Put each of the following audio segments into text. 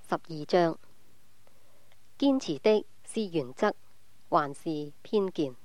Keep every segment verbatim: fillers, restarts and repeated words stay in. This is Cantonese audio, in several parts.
十二章，堅持的是原則還是偏見？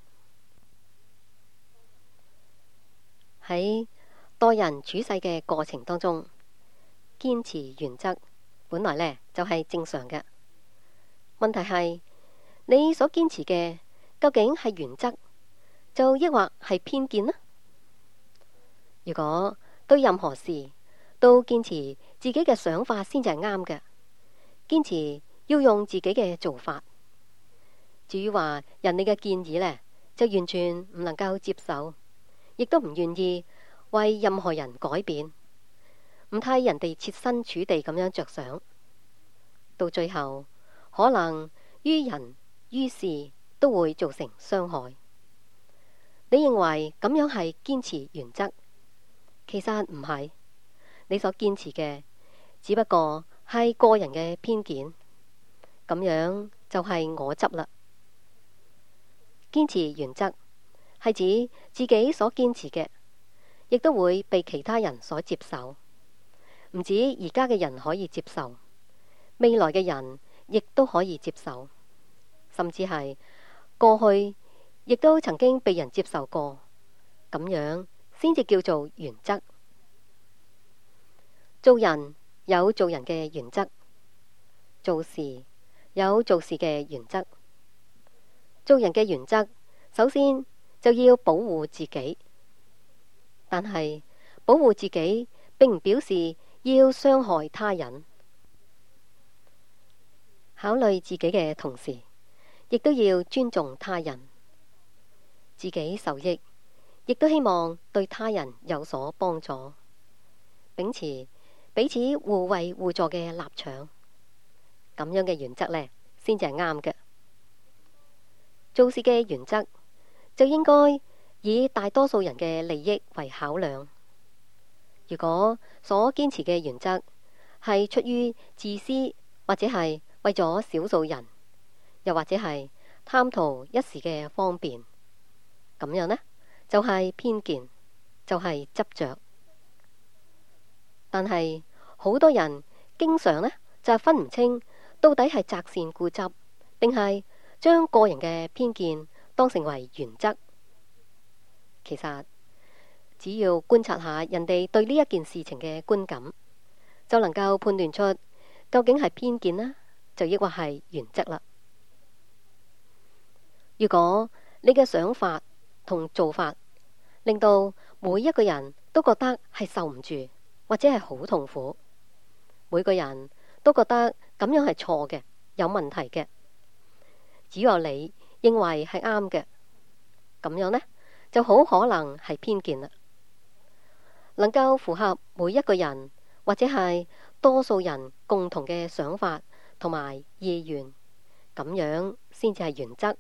喺待人處世嘅過程當中，堅持原則本來呢就係正常嘅。問題係你所堅持嘅究竟係原則，就抑或係偏見呢？如果對任何事都堅持自己嘅想法先至係啱嘅，堅持要用自己嘅做法，至於話人哋嘅建議呢，就完全唔能夠接受，亦都唔願意為任何人改變，唔替人哋設身處地咁樣着想，到最後可能於人於事都會造成傷害。你認為咁樣係堅持原則，其實唔係，你所堅持嘅只不過係個人嘅偏見，咁樣就係我執啦。堅持原則係指自己所堅持嘅，亦都會被其他人所接受。唔止而家嘅人可以接受，未來嘅人亦都可以接受，甚至係過去亦都曾經被人接受過，咁樣先至叫做原則。做人有做人嘅原則，做事有做事嘅原則。做人嘅原則，首先就要保護自己，但係保護自己並唔表示要傷害他人。考慮自己嘅同時，亦都要尊重他人，自己受益，亦都希望對他人有所幫助，秉持彼此互惠互助嘅立場，咁樣嘅原則呢，先至係啱嘅。做事嘅原則就應該以大多數人嘅利益為考量。如果所堅持嘅原則係出於自私，或者係為咗少數人，又或者係貪圖一時嘅方便，咁樣呢，就係偏見，就係執着。但係好多人經常呢，就係分唔清到底係擇善固執，定係將個人嘅偏見當成為原則。其實只要觀察下人哋對呢一件事情嘅觀感，就能夠判斷出究竟係偏見啦，就抑或係原則啦。如果你嘅想法同做法令到每一個人都覺得係受唔住，或者係好痛苦，每個人都覺得咁樣係錯嘅，有問題嘅，只有你認為係啱嘅，咁樣呢，就好可能係偏見啦。能夠符合每一個人或者係多數人共同嘅想法同埋意願，咁樣先至係原則。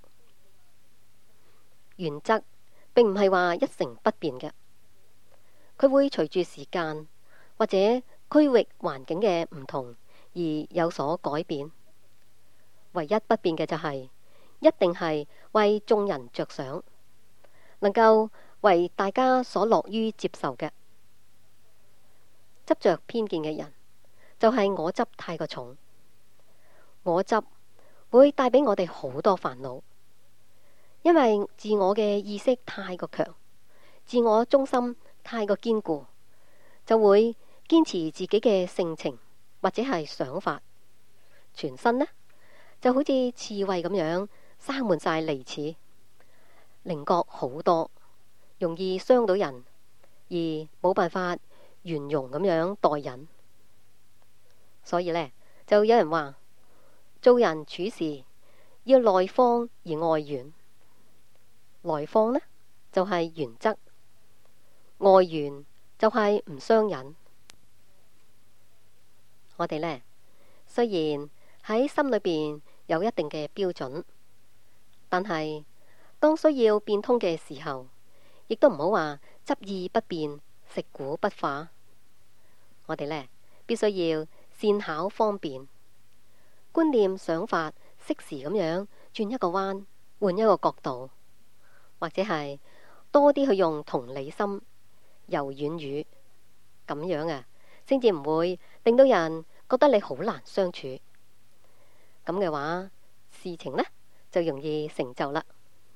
原則並唔係話一成不變嘅，佢會隨住時間或者區域環境嘅唔同而有所改變。唯一不變嘅就係一定係為眾人着想，能夠為大家所樂於接受嘅。執着偏見嘅人就係我執太過重，我執會帶俾我哋好多煩惱，因為自我嘅意識太過強，自我中心太過堅固，就會堅持自己嘅性情或者係想法，全身呢就好似刺蝟咁樣生滿晒利齒，稜角好多，容易傷到人，而冇辦法圓融咁樣待人。所以呢，就有人話做人處事要內方而外圓。內方呢就係原則，外圓就係唔傷人。我哋呢，雖然喺心裏邊有一定嘅標準，但係當需要變通嘅時候，亦都唔好話執意不變，食古不化。我哋呢，必須要善巧方便，觀念想法適時咁樣轉一個彎，換一個角度，或者係多啲去用同理心、柔軟語，咁樣啊，先至唔會令到人覺得你好難相處， 咁嘅話，事情呢就容易成就啦。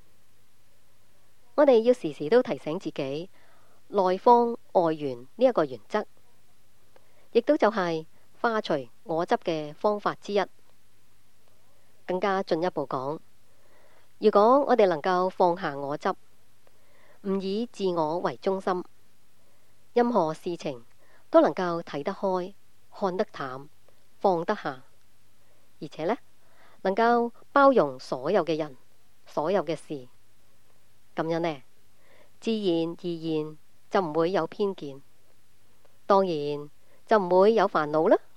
我哋要時時都提醒自己，內方外圓呢一個原則，亦都就係化除我執嘅方法之一。更加進一步講，如果我哋能夠放下我執，唔以自我為中心，任何事情都能夠睇得開、看得淡、放得下，而且呢，能夠包容所有嘅人、所有嘅事，咁樣呢，自然而然就唔會有偏見，當然就唔會有煩惱啦。